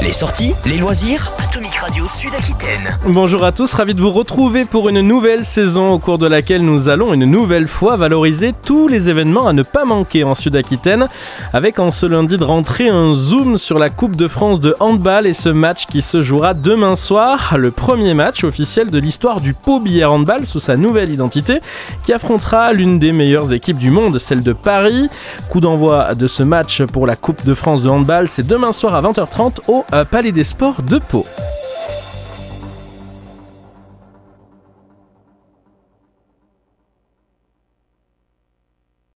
Les sorties, les loisirs, Atomic Radio Sud-Aquitaine. Bonjour à tous, ravi de vous retrouver pour une nouvelle saison au cours de laquelle nous allons une nouvelle fois valoriser tous les événements à ne pas manquer en Sud-Aquitaine, avec en ce lundi de rentrée un zoom sur la Coupe de France de handball et ce match qui se jouera demain soir, le premier match officiel de l'histoire du Pau Billard Handball sous sa nouvelle identité, qui affrontera l'une des meilleures équipes du monde, celle de Paris. Coup d'envoi de ce match pour la Coupe de France de handball, c'est demain soir à 20h30 au Palais des Sports de Pau.